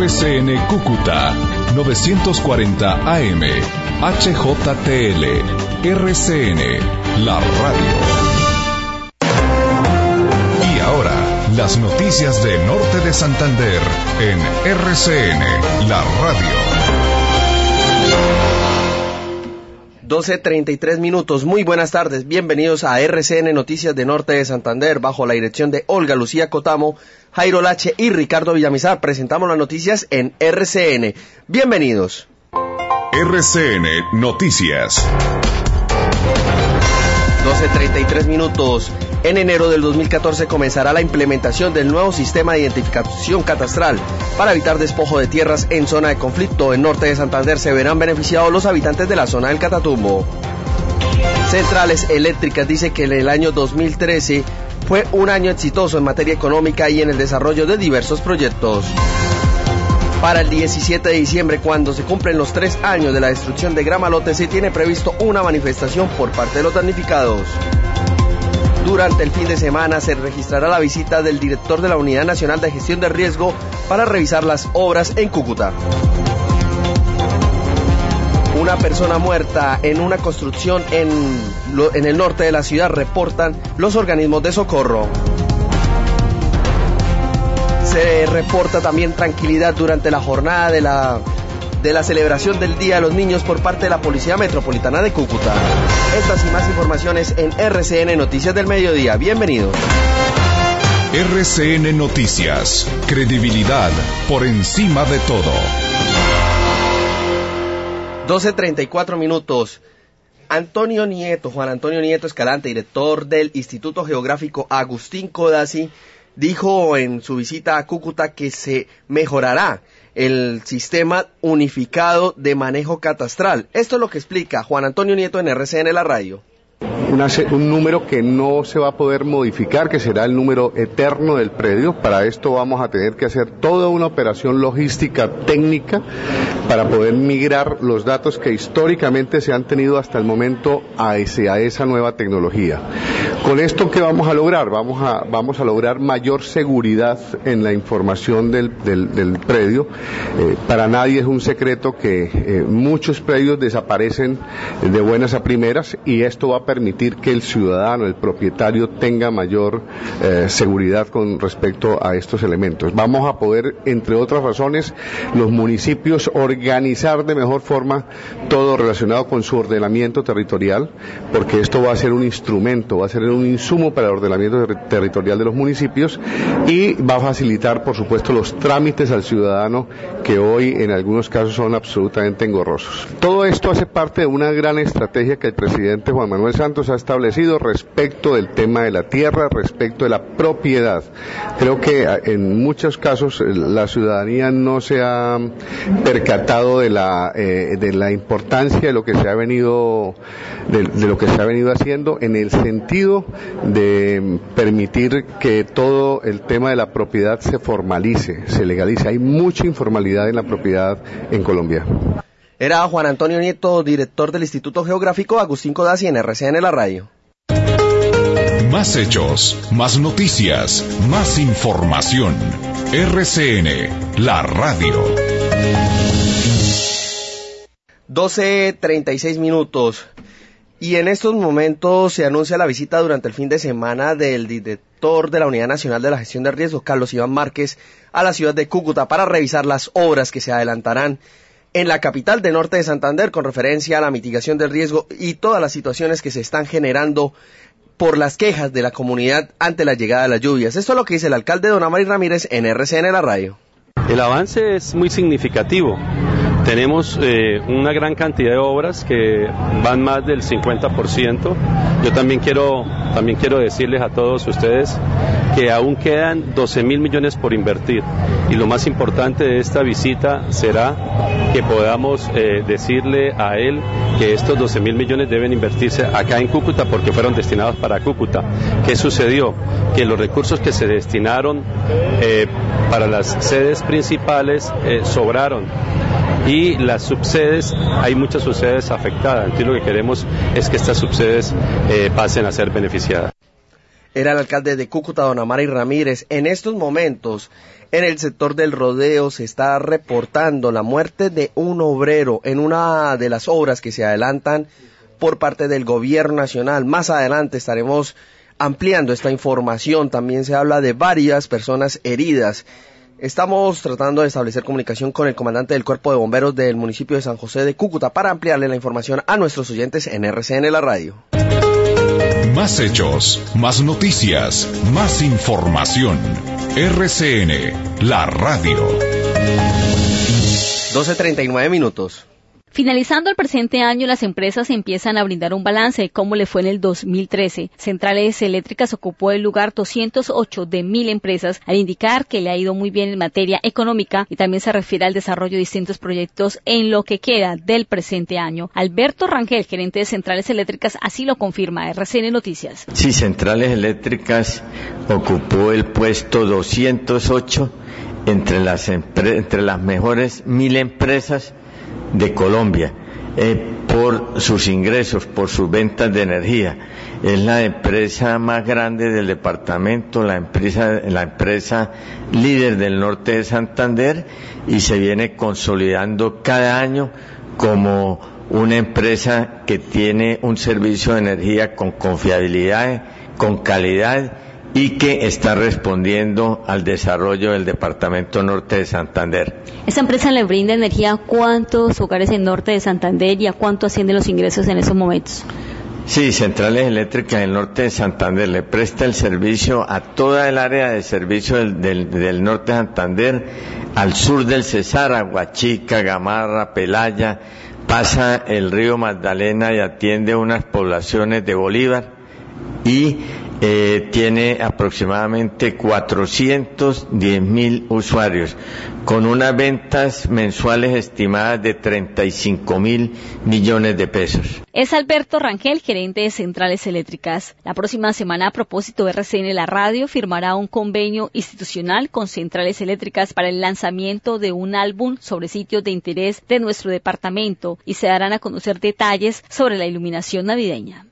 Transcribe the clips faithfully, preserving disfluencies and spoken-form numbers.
R C N Cúcuta novecientos cuarenta A M, H J T L, R C N, la radio. Y ahora, las noticias de Norte de Santander en R C N, la radio. doce treinta y tres minutos, muy buenas tardes, bienvenidos a R C N Noticias de Norte de Santander, bajo la dirección de Olga Lucía Cotamo, Jairo Lache y Ricardo Villamizar. Presentamos las noticias en R C N, bienvenidos. R C N Noticias. doce treinta y tres minutos. En enero del dos mil catorce comenzará la implementación del nuevo sistema de identificación catastral. Para evitar despojo de tierras en zona de conflicto en Norte de Santander se verán beneficiados los habitantes de la zona del Catatumbo. Centrales Eléctricas dice que en el año dos mil trece fue un año exitoso en materia económica y en el desarrollo de diversos proyectos. Para el diecisiete de diciembre, cuando se cumplen los tres años de la destrucción de Gramalote, se tiene previsto una manifestación por parte de los damnificados. Durante el fin de semana se registrará la visita del director de la Unidad Nacional de Gestión de Riesgo para revisar las obras en Cúcuta. Una persona muerta en una construcción en, lo, en el norte de la ciudad, reportan los organismos de socorro. Se reporta también tranquilidad durante la jornada de la, de la celebración del Día de los Niños por parte de la Policía Metropolitana de Cúcuta. Estas y más informaciones en R C N Noticias del Mediodía. Bienvenidos. R C N Noticias. Credibilidad por encima de todo. doce treinta y cuatro minutos. Antonio Nieto, Juan Antonio Nieto Escalante, director del Instituto Geográfico Agustín Codazzi, dijo en su visita a Cúcuta que se mejorará el sistema unificado de manejo catastral. Esto es lo que explica Juan Antonio Nieto en R C N La Radio. Una, un número que no se va a poder modificar, que será el número eterno del predio. Para esto vamos a tener que hacer toda una operación logística técnica para poder migrar los datos que históricamente se han tenido hasta el momento a, ese, a esa nueva tecnología. Con esto, ¿qué vamos a lograr? Vamos a, vamos a lograr mayor seguridad en la información del, del, del predio. Eh, para nadie es un secreto que eh, muchos predios desaparecen de buenas a primeras, y esto va a permitir que el ciudadano, el propietario, tenga mayor eh, seguridad con respecto a estos elementos. Vamos a poder, entre otras razones, los municipios organizar de mejor forma todo relacionado con su ordenamiento territorial, porque esto va a ser un instrumento, va a ser un insumo para el ordenamiento ter- territorial de los municipios, y va a facilitar, por supuesto, los trámites al ciudadano, que hoy en algunos casos son absolutamente engorrosos. Todo esto hace parte de una gran estrategia que el presidente Juan Manuel Santos ha establecido respecto del tema de la tierra, respecto de la propiedad. Creo que en muchos casos la ciudadanía no se ha percatado de la eh, de la importancia de lo que se ha venido de, de lo que se ha venido haciendo, en el sentido de permitir que todo el tema de la propiedad se formalice, se legalice. Hay mucha informalidad en la propiedad en Colombia. Era Juan Antonio Nieto, director del Instituto Geográfico Agustín Codazzi, en R C N La Radio. Más hechos, más noticias, más información. R C N, la radio. doce treinta y seis minutos. Y en estos momentos se anuncia la visita durante el fin de semana del director de la Unidad Nacional de la Gestión de Riesgo, Carlos Iván Márquez, a la ciudad de Cúcuta para revisar las obras que se adelantarán en la capital de Norte de Santander con referencia a la mitigación del riesgo y todas las situaciones que se están generando por las quejas de la comunidad ante la llegada de las lluvias. Esto es lo que dice el alcalde Don Amari Ramírez en R C N La Radio. El avance es muy significativo. Tenemos eh, una gran cantidad de obras que van más del cincuenta por ciento. Yo también quiero, también quiero decirles a todos ustedes que aún quedan doce mil millones por invertir. Y lo más importante de esta visita será que podamos eh, decirle a él que estos doce mil millones deben invertirse acá en Cúcuta porque fueron destinados para Cúcuta. ¿Qué sucedió? Que los recursos que se destinaron eh, para las sedes principales eh, sobraron. Y las subsedes, hay muchas subsedes afectadas. Entonces lo que queremos es que estas subsedes eh, pasen a ser beneficiadas. Era el alcalde de Cúcuta, don Amari Ramírez. En estos momentos, en el sector del Rodeo se está reportando la muerte de un obrero en una de las obras que se adelantan por parte del gobierno nacional. Más adelante estaremos ampliando esta información. También se habla de varias personas heridas. Estamos tratando de establecer comunicación con el comandante del Cuerpo de Bomberos del municipio de San José de Cúcuta para ampliarle la información a nuestros oyentes en R C N La Radio. Más hechos, más noticias, más información. R C N, la radio. doce treinta y nueve minutos. Finalizando el presente año, las empresas empiezan a brindar un balance de cómo le fue en el dos mil trece. Centrales Eléctricas ocupó el lugar doscientos ocho de mil empresas, al indicar que le ha ido muy bien en materia económica y también se refiere al desarrollo de distintos proyectos en lo que queda del presente año. Alberto Rangel, gerente de Centrales Eléctricas, así lo confirma R C N Noticias. Sí, Centrales Eléctricas ocupó el puesto doscientos ocho entre las, empre- entre las mejores mil empresas de Colombia, eh, por sus ingresos, por sus ventas de energía. Es la empresa más grande del departamento, la empresa, la empresa líder del norte de Santander, y se viene consolidando cada año como una empresa que tiene un servicio de energía con confiabilidad, con calidad, y que está respondiendo al desarrollo del departamento norte de Santander. Esta empresa le brinda energía a cuántos hogares en norte de Santander y a cuánto ascienden los ingresos en esos momentos. Sí, Centrales Eléctricas del norte de Santander le presta el servicio a toda el área de servicio del, del, del norte de Santander, al sur del Cesar, Aguachica, Gamarra, Pelaya, pasa el río Magdalena y atiende unas poblaciones de Bolívar, y Eh, tiene aproximadamente cuatrocientos diez mil usuarios, con unas ventas mensuales estimadas de treinta y cinco mil millones de pesos. Es Alberto Rangel, gerente de Centrales Eléctricas. La próxima semana, a propósito, R C N La Radio firmará un convenio institucional con Centrales Eléctricas para el lanzamiento de un álbum sobre sitios de interés de nuestro departamento y se darán a conocer detalles sobre la iluminación navideña.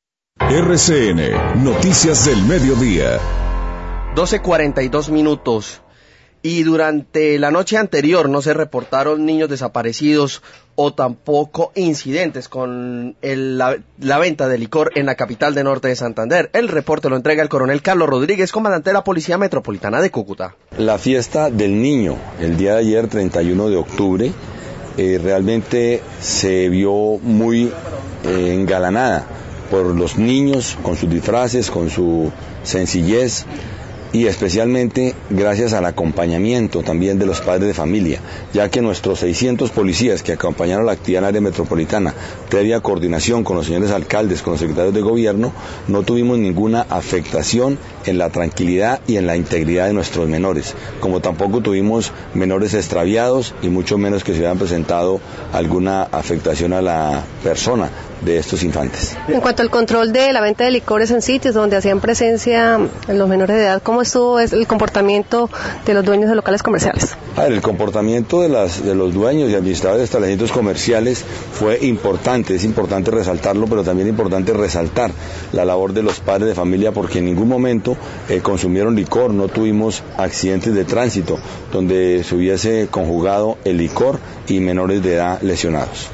R C N, Noticias del Mediodía. doce cuarenta y dos minutos. Y durante la noche anterior no se reportaron niños desaparecidos o tampoco incidentes con el, la, la venta de licor en la capital de norte de Santander. El reporte lo entrega el coronel Carlos Rodríguez, comandante de la Policía Metropolitana de Cúcuta. La fiesta del niño, el día de ayer, treinta y uno de octubre, eh, realmente se vio muy eh, engalanada por los niños, con sus disfraces, con su sencillez, y especialmente gracias al acompañamiento también de los padres de familia, ya que nuestros seiscientos policías que acompañaron la actividad en el área metropolitana, previa coordinación con los señores alcaldes, con los secretarios de gobierno, no tuvimos ninguna afectación en la tranquilidad y en la integridad de nuestros menores, como tampoco tuvimos menores extraviados y mucho menos que se hubieran presentado alguna afectación a la persona de estos infantes. En cuanto al control de la venta de licores en sitios donde hacían presencia los menores de edad, ¿cómo estuvo el comportamiento de los dueños de locales comerciales? A ver, el comportamiento de, las, de los dueños y administradores de establecimientos comerciales fue importante, es importante resaltarlo, pero también es importante resaltar la labor de los padres de familia, porque en ningún momento eh, consumieron licor, no tuvimos accidentes de tránsito donde se hubiese conjugado el licor y menores de edad lesionados.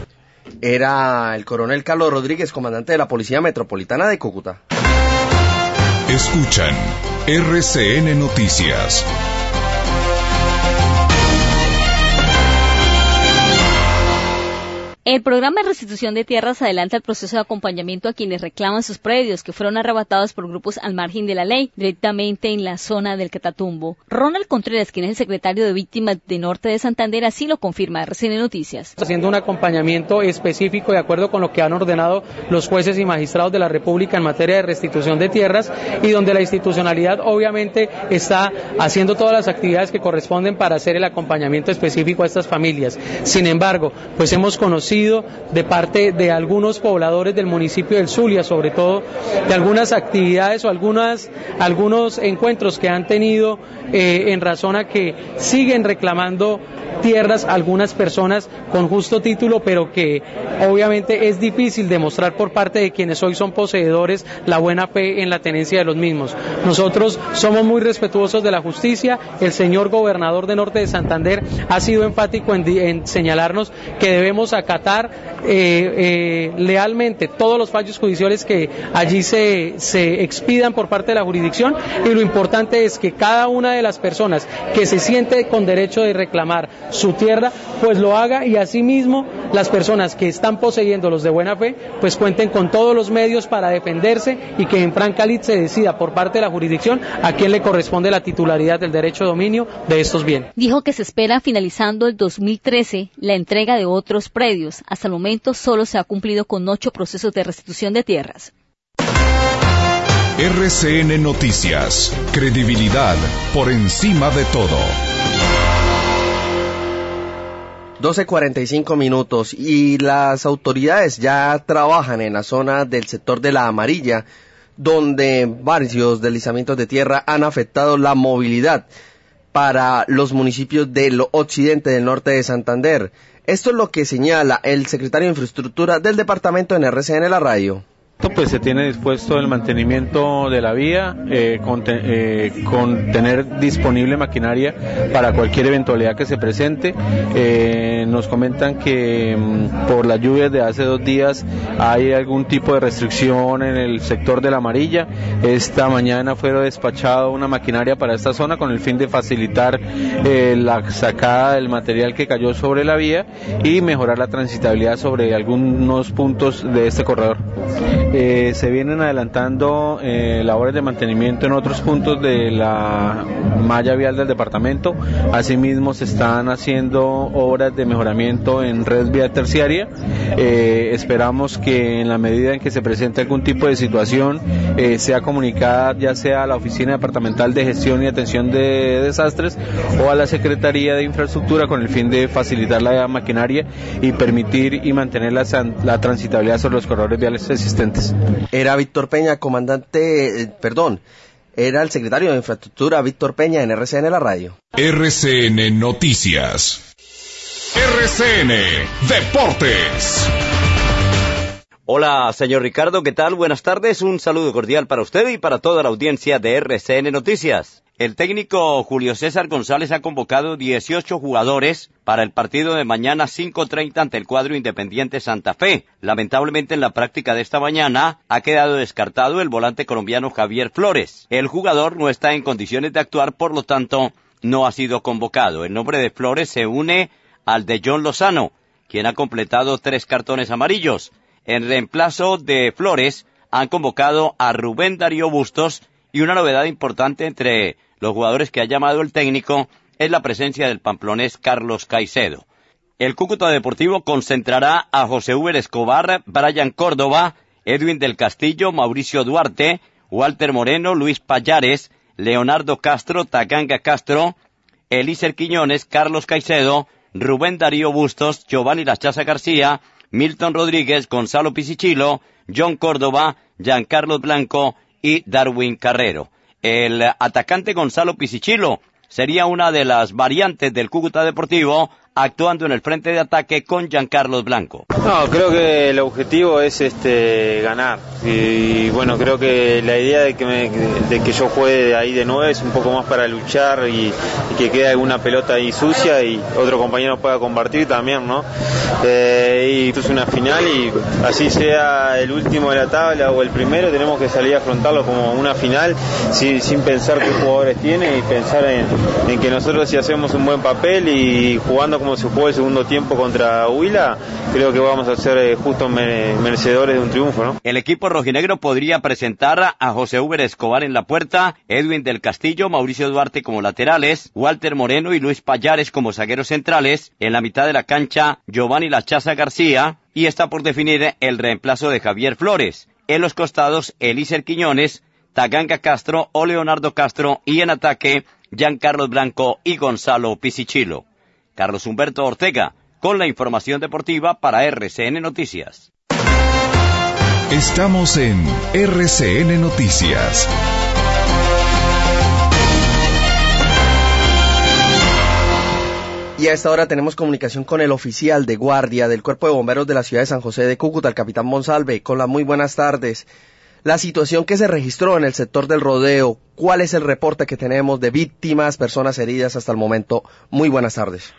Era el coronel Carlos Rodríguez, comandante de la Policía Metropolitana de Cúcuta. Escuchan R C N Noticias. El programa de restitución de tierras adelanta el proceso de acompañamiento a quienes reclaman sus predios que fueron arrebatados por grupos al margen de la ley, directamente en la zona del Catatumbo. Ronald Contreras, quien es el secretario de Víctimas de Norte de Santander, así lo confirma R C N Noticias. Haciendo un acompañamiento específico de acuerdo con lo que han ordenado los jueces y magistrados de la República en materia de restitución de tierras, y donde la institucionalidad obviamente está haciendo todas las actividades que corresponden para hacer el acompañamiento específico a estas familias. Sin embargo, pues hemos conocido sido de parte de algunos pobladores del municipio del Zulia, sobre todo de algunas actividades o algunas algunos encuentros que han tenido eh, en razón a que siguen reclamando tierras algunas personas con justo título, pero que obviamente es difícil demostrar por parte de quienes hoy son poseedores la buena fe en la tenencia de los mismos. Nosotros somos muy respetuosos de la justicia. El señor gobernador de Norte de Santander ha sido enfático en, en señalarnos que debemos acatar eh, eh, lealmente todos los fallos judiciales que allí se, se expidan por parte de la jurisdicción, y lo importante es que cada una de las personas que se siente con derecho de reclamar su tierra, pues lo haga, y asimismo las personas que están poseyéndolos de buena fe, pues cuenten con todos los medios para defenderse, y que en franca lid se decida por parte de la jurisdicción a quién le corresponde la titularidad del derecho de dominio de estos bienes. Dijo que se espera finalizando el dos mil trece la entrega de otros predios. Hasta el momento solo se ha cumplido con ocho procesos de restitución de tierras. R C N Noticias, credibilidad por encima de todo. doce cuarenta y cinco minutos, y las autoridades ya trabajan en la zona del sector de La Amarilla, donde varios deslizamientos de tierra han afectado la movilidad para los municipios del occidente del norte de Santander. Esto es lo que señala el secretario de Infraestructura del departamento en R C N La Radio. Pues se tiene dispuesto el mantenimiento de la vía, eh, con, te, eh, con tener disponible maquinaria para cualquier eventualidad que se presente. Eh, nos comentan que mm, por las lluvias de hace dos días hay algún tipo de restricción en el sector de La Amarilla. Esta mañana fue despachada una maquinaria para esta zona con el fin de facilitar eh, la sacada del material que cayó sobre la vía y mejorar la transitabilidad sobre algunos puntos de este corredor. Eh, se vienen adelantando eh, labores de mantenimiento en otros puntos de la malla vial del departamento. Asimismo se están haciendo obras de mejoramiento en red vial terciaria. Eh, esperamos que en la medida en que se presente algún tipo de situación eh, sea comunicada ya sea a la Oficina Departamental de Gestión y Atención de Desastres o a la Secretaría de Infraestructura, con el fin de facilitar la maquinaria y permitir y mantener la, la transitabilidad sobre los corredores viales existentes. Era Víctor Peña, comandante, eh, perdón, era el secretario de Infraestructura, Víctor Peña, en R C N La Radio. R C N Noticias. R C N Deportes. Hola, señor Ricardo, ¿qué tal? Buenas tardes, un saludo cordial para usted y para toda la audiencia de R C N Noticias. El técnico Julio César González ha convocado dieciocho jugadores para el partido de mañana cinco treinta ante el cuadro Independiente Santa Fe. Lamentablemente en la práctica de esta mañana ha quedado descartado el volante colombiano Javier Flores. El jugador no está en condiciones de actuar, por lo tanto no ha sido convocado. El nombre de Flores se une al de John Lozano, quien ha completado tres cartones amarillos. En reemplazo de Flores han convocado a Rubén Darío Bustos, y una novedad importante entre los jugadores que ha llamado el técnico es la presencia del pamplonés Carlos Caicedo. El Cúcuta Deportivo concentrará a José Uber Escobar, Brian Córdoba, Edwin del Castillo, Mauricio Duarte, Walter Moreno, Luis Payares, Leonardo Castro, Taganga Castro, Elícer Quiñones, Carlos Caicedo, Rubén Darío Bustos, Giovanni Lachaza García, Milton Rodríguez, Gonzalo Pisichilo, John Córdoba, Giancarlos Blanco y Darwin Carrero. El atacante Gonzalo Pisichilo sería una de las variantes del Cúcuta Deportivo, actuando en el frente de ataque con Giancarlos Blanco. No, creo que el objetivo es este ganar, y, y bueno, creo que la idea de que, me, de que yo juegue de ahí de nueve es un poco más para luchar y, y que quede alguna pelota ahí sucia y otro compañero pueda compartir también, ¿no? Eh, y esto es una final, y así sea el último de la tabla o el primero, tenemos que salir a afrontarlo como una final, sin, sin pensar qué jugadores tiene y pensar en, en que nosotros, si hacemos un buen papel y jugando como se jugó el segundo tiempo contra Huila, creo que vamos a ser eh, justos merecedores de un triunfo, ¿no? El equipo rojinegro podría presentar a José Uber Escobar en la puerta, Edwin del Castillo, Mauricio Duarte como laterales, Walter Moreno y Luis Payares como zagueros centrales, en la mitad de la cancha Giovanni Lachaza García, y está por definir el reemplazo de Javier Flores. En los costados, Elícer Quiñones, Taganga Castro o Leonardo Castro, y en ataque, Giancarlos Blanco y Gonzalo Pisichilo. Carlos Humberto Ortega, con la información deportiva para R C N Noticias. Estamos en R C N Noticias. Y a esta hora tenemos comunicación con el oficial de guardia del Cuerpo de Bomberos de la ciudad de San José de Cúcuta, el capitán Monsalve. Con las muy buenas tardes. La situación que se registró en el sector del Rodeo, ¿cuál es el reporte que tenemos de víctimas, personas heridas hasta el momento? Muy buenas tardes.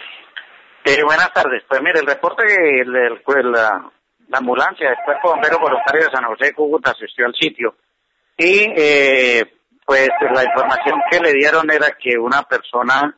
Eh, buenas tardes. Pues mire, el reporte del de la, la ambulancia del Cuerpo de Bomberos Voluntario de San José de Cúcuta asistió al sitio y eh, pues la información que le dieron era que una persona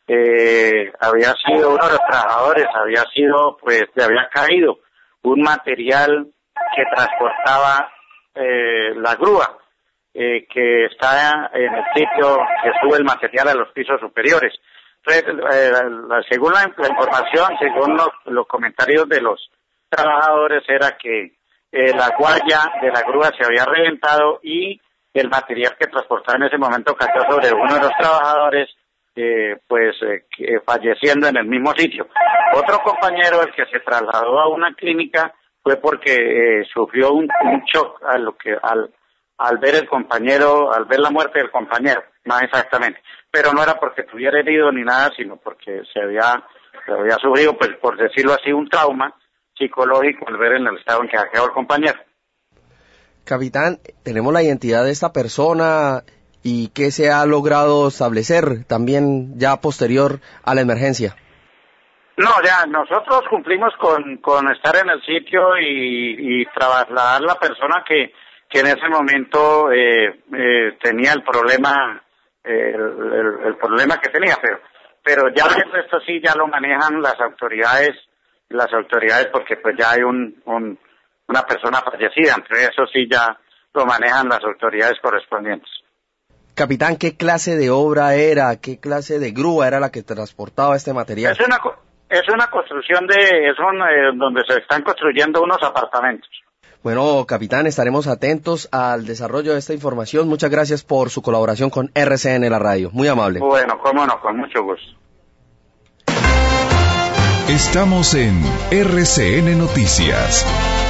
eh, había sido, uno de los trabajadores había sido, pues le había caído un material que transportaba eh, la grúa eh, que está en el sitio que sube el material a los pisos superiores. Entonces, eh, la, según la, la información, según los, los comentarios de los trabajadores, era que eh, la guaya de la grúa se había reventado y el material que transportaba en ese momento cayó sobre uno de los trabajadores, eh, pues eh, que, falleciendo en el mismo sitio. Otro compañero, el que se trasladó a una clínica, fue porque eh, sufrió un, un shock a lo que al al ver el compañero, al ver la muerte del compañero, más exactamente. Pero no era porque estuviera herido ni nada, sino porque se había, se había sufrido, pues por decirlo así, un trauma psicológico al ver en el estado en que ha quedado el compañero. Capitán, tenemos la identidad de esta persona y qué se ha logrado establecer también ya posterior a la emergencia. No, ya, nosotros cumplimos con, con estar en el sitio y, y trasladar la persona que que en ese momento eh, eh, tenía el problema, eh, el, el, el problema que tenía, pero pero ya esto sí ya lo manejan las autoridades, las autoridades porque pues ya hay un, un una persona fallecida, entre eso sí ya lo manejan las autoridades correspondientes. Capitán, ¿qué clase de obra era? ¿Qué clase de grúa era la que transportaba este material? Es una es una construcción de, es un, eh, donde se están construyendo unos apartamentos. Bueno, capitán, estaremos atentos al desarrollo de esta información. Muchas gracias por su colaboración con R C N, la radio. Muy amable. Bueno, cómo no, con mucho gusto. Estamos en R C N Noticias.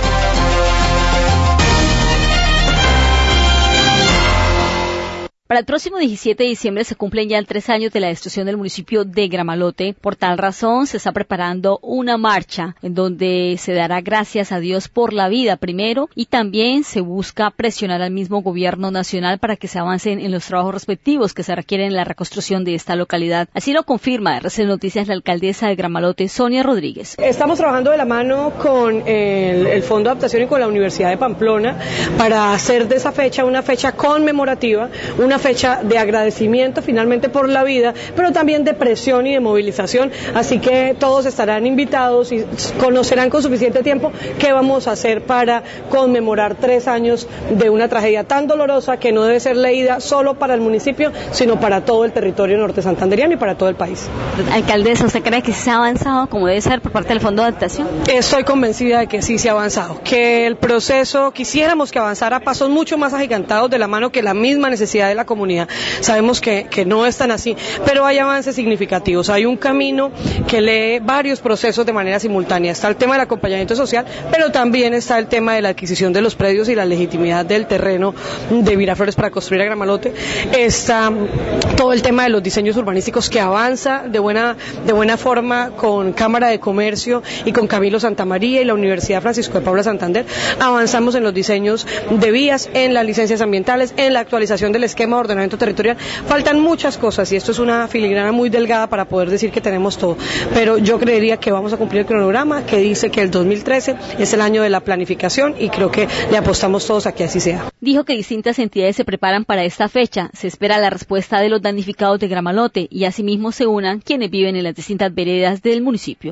Para el próximo diecisiete de diciembre se cumplen ya tres años de la destrucción del municipio de Gramalote. Por tal razón se está preparando una marcha en donde se dará gracias a Dios por la vida primero y también se busca presionar al mismo gobierno nacional para que se avancen en los trabajos respectivos que se requieren en la reconstrucción de esta localidad. Así lo confirma R C N Noticias la alcaldesa de Gramalote, Sonia Rodríguez. Estamos trabajando de la mano con el, el Fondo de Adaptación y con la Universidad de Pamplona para hacer de esa fecha una fecha conmemorativa, una fecha de agradecimiento finalmente por la vida, pero también de presión y de movilización, así que todos estarán invitados y conocerán con suficiente tiempo qué vamos a hacer para conmemorar tres años de una tragedia tan dolorosa que no debe ser leída solo para el municipio, sino para todo el territorio norte santanderiano y para todo el país. Alcaldesa, ¿usted cree que se ha avanzado como debe ser por parte del Fondo de Adaptación? Estoy convencida de que sí se ha avanzado, que el proceso quisiéramos que avanzara a pasos mucho más agigantados de la mano que la misma necesidad de la comunidad. Sabemos que, que no es tan así, pero hay avances significativos. Hay un camino que lee varios procesos de manera simultánea. Está el tema del acompañamiento social, pero también está el tema de la adquisición de los predios y la legitimidad del terreno de Miraflores para construir a Gramalote. Está todo el tema de los diseños urbanísticos que avanza de buena, de buena forma con Cámara de Comercio y con Camilo Santamaría y la Universidad Francisco de Paula Santander. Avanzamos en los diseños de vías, en las licencias ambientales, en la actualización del esquema de ordenamiento territorial. Faltan muchas cosas y esto es una filigrana muy delgada para poder decir que tenemos todo, pero yo creería que vamos a cumplir el cronograma que dice que el dos mil trece es el año de la planificación y creo que le apostamos todos a que así sea. Dijo que distintas entidades se preparan para esta fecha. Se espera la respuesta de los damnificados de Gramalote y asimismo se unan quienes viven en las distintas veredas del municipio.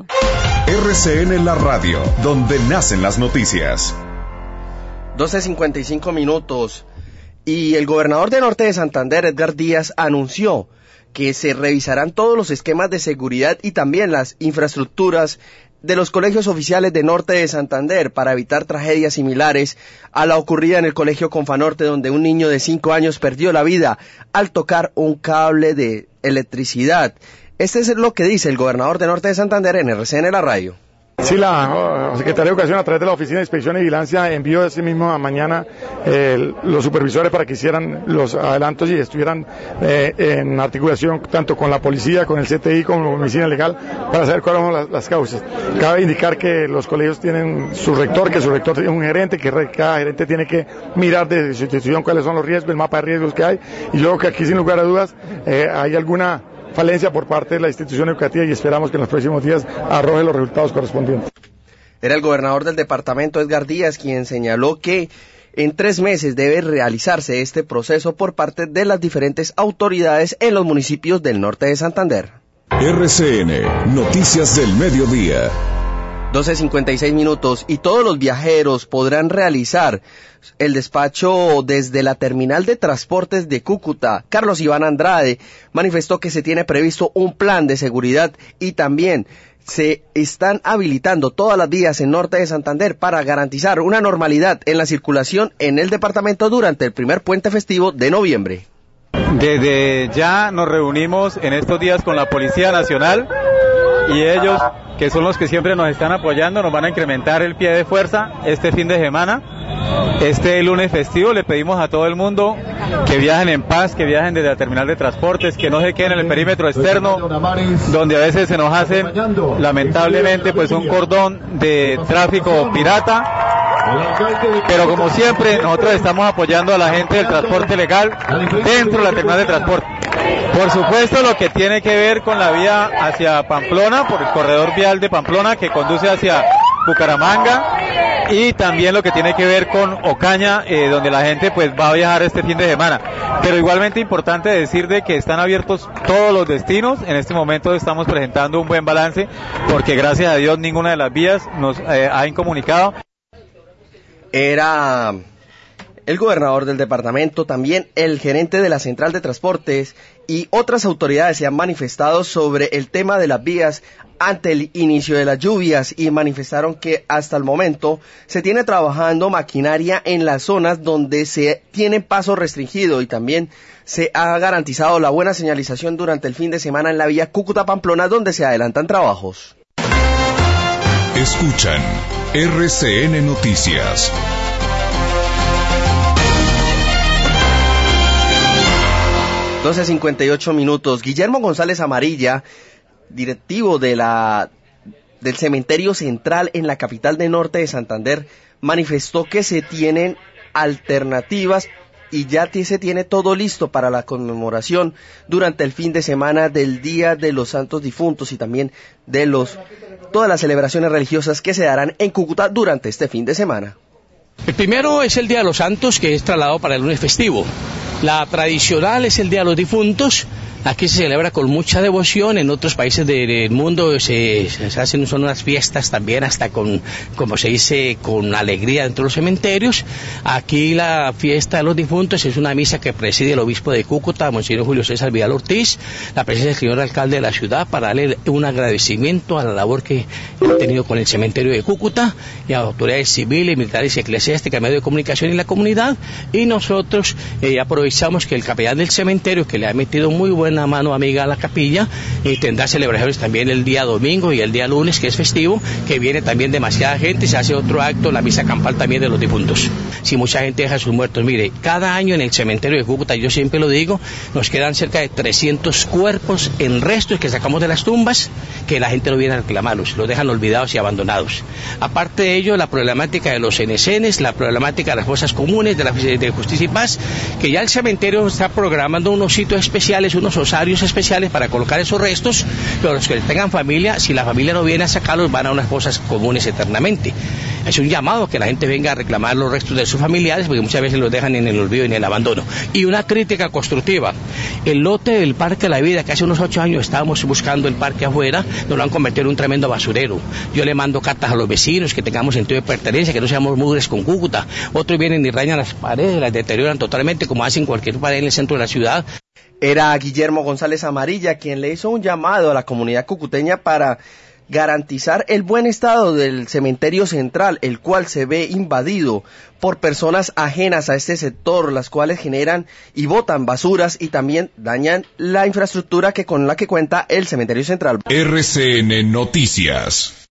R C N, la radio, donde nacen las noticias. doce cincuenta y cinco minutos. Y el gobernador de Norte de Santander, Edgar Díaz, anunció que se revisarán todos los esquemas de seguridad y también las infraestructuras de los colegios oficiales de Norte de Santander para evitar tragedias similares a la ocurrida en el colegio Confanorte, donde un niño de cinco años perdió la vida al tocar un cable de electricidad. Este es lo que dice el gobernador de Norte de Santander en R C N La Radio. Sí, la Secretaría de Educación a través de la Oficina de Inspección y Vigilancia envió ese mismo mañana eh, los supervisores para que hicieran los adelantos y estuvieran eh, en articulación tanto con la policía, con el C T I, con la Oficina Legal para saber cuáles son las, las causas. Cabe indicar que los colegios tienen su rector, que su rector es un gerente, que cada gerente tiene que mirar desde su institución cuáles son los riesgos, el mapa de riesgos que hay, y luego que aquí sin lugar a dudas eh, hay alguna falencia por parte de la institución educativa y esperamos que en los próximos días arroje los resultados correspondientes. Era el gobernador del departamento, Edgar Díaz, quien señaló que en tres meses debe realizarse este proceso por parte de las diferentes autoridades en los municipios del norte de Santander. R C N, Noticias del Mediodía. doce cincuenta y seis minutos y todos los viajeros podrán realizar el despacho desde la terminal de transportes de Cúcuta. Carlos Iván Andrade manifestó que se tiene previsto un plan de seguridad y también se están habilitando todas las vías en Norte de Santander para garantizar una normalidad en la circulación en el departamento durante el primer puente festivo de noviembre. Desde ya nos reunimos en estos días con la Policía Nacional y ellos, que son los que siempre nos están apoyando, nos van a incrementar el pie de fuerza este fin de semana. Este lunes festivo le pedimos a todo el mundo que viajen en paz, que viajen desde la terminal de transportes, que no se queden en el perímetro externo, donde a veces se nos hace lamentablemente pues un cordón de tráfico pirata. Pero como siempre, nosotros estamos apoyando a la gente del transporte legal dentro de la terminal de transporte. Por supuesto, lo que tiene que ver con la vía hacia Pamplona, por el corredor vial de Pamplona que conduce hacia Bucaramanga, y también lo que tiene que ver con Ocaña, eh, donde la gente pues va a viajar este fin de semana. Pero igualmente importante decir de que están abiertos todos los destinos. En este momento estamos presentando un buen balance porque gracias a Dios ninguna de las vías nos eh, ha incomunicado. Era el gobernador del departamento, también el gerente de la central de transportes y otras autoridades se han manifestado sobre el tema de las vías ante el inicio de las lluvias y manifestaron que hasta el momento se tiene trabajando maquinaria en las zonas donde se tiene paso restringido y también se ha garantizado la buena señalización durante el fin de semana en la vía Cúcuta-Pamplona donde se adelantan trabajos. Escuchan R C N Noticias. doce cincuenta y ocho minutos. Guillermo González Amarilla, directivo de la del Cementerio Central en la capital de Norte de Santander, manifestó que se tienen alternativas y ya se tiene todo listo para la conmemoración durante el fin de semana del Día de los Santos Difuntos y también de los todas las celebraciones religiosas que se darán en Cúcuta durante este fin de semana. El primero es el Día de los Santos, que es trasladado para el lunes festivo. La tradicional es el Día de los Difuntos. Aquí se celebra con mucha devoción, en otros países del mundo se, se hacen son unas fiestas también hasta con, como se dice, con alegría dentro de los cementerios. Aquí la fiesta de los difuntos es una misa que preside el obispo de Cúcuta, Monseñor Julio César Vidal Ortiz, la presencia del señor alcalde de la ciudad para darle un agradecimiento a la labor que han tenido con el cementerio de Cúcuta y a autoridades civiles, militares y eclesiásticas, medios de comunicación y la comunidad. Y nosotros eh, aprovechamos que el capellán del cementerio, que le ha metido muy buena mano amiga a la capilla, y tendrá celebraciones también el día domingo y el día lunes, que es festivo, que viene también demasiada gente, se hace otro acto, la misa campal también de los difuntos. Si mucha gente deja sus muertos, mire, cada año en el cementerio de Cúcuta, yo siempre lo digo, nos quedan cerca de trescientos cuerpos en restos que sacamos de las tumbas, que la gente no viene a reclamarlos, los dejan olvidados y abandonados. Aparte de ello, la problemática de los N S Ns, la problemática de las fosas comunes, de la de Justicia y Paz, que ya el cementerio está programando unos sitios especiales, unos osarios especiales para colocar esos restos, pero los que tengan familia, si la familia no viene a sacarlos, van a unas fosas comunes eternamente. Es un llamado a que la gente venga a reclamar los restos de sus familiares, porque muchas veces los dejan en el olvido y en el abandono. Y una crítica constructiva. El lote del Parque de la Vida, que hace unos ocho años estábamos buscando el parque afuera, nos lo han convertido en un tremendo basurero. Yo le mando cartas a los vecinos, que tengamos sentido de pertenencia, que no seamos mugres con Cúcuta. Otros vienen y rayan las paredes, las deterioran totalmente, como hacen cualquier pared en el centro de la ciudad. Era Guillermo González Amarilla quien le hizo un llamado a la comunidad cucuteña para garantizar el buen estado del cementerio central, el cual se ve invadido por personas ajenas a este sector, las cuales generan y botan basuras y también dañan la infraestructura que con la que cuenta el cementerio central. R C N Noticias.